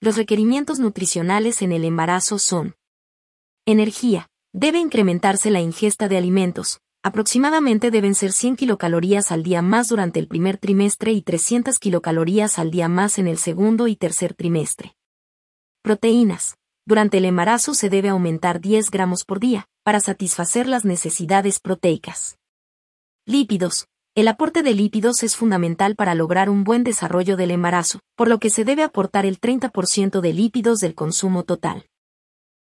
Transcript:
Los requerimientos nutricionales en el embarazo son: energía. Debe incrementarse la ingesta de alimentos. Aproximadamente deben ser 100 kilocalorías al día más durante el primer trimestre y 300 kilocalorías al día más en el segundo y tercer trimestre. Proteínas. Durante el embarazo se debe aumentar 10 gramos por día, para satisfacer las necesidades proteicas. Lípidos. El aporte de lípidos es fundamental para lograr un buen desarrollo del embarazo, por lo que se debe aportar el 30% de lípidos del consumo total.